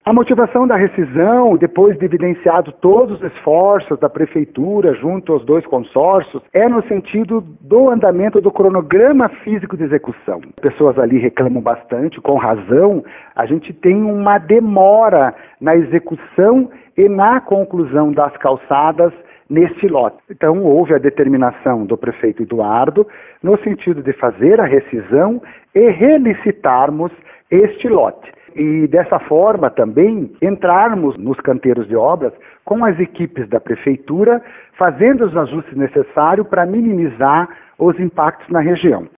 A motivação da rescisão, depois de evidenciado todos os esforços da Prefeitura junto aos dois consórcios, é no sentido do andamento do cronograma físico de execução. Pessoas ali reclamam bastante, com razão. A gente tem uma demora na execução e na conclusão das calçadas neste lote. Então, houve a determinação do prefeito Eduardo no sentido de fazer a rescisão e relicitarmos este lote. E dessa forma também entrarmos nos canteiros de obras com as equipes da prefeitura, fazendo os ajustes necessários para minimizar os impactos na região.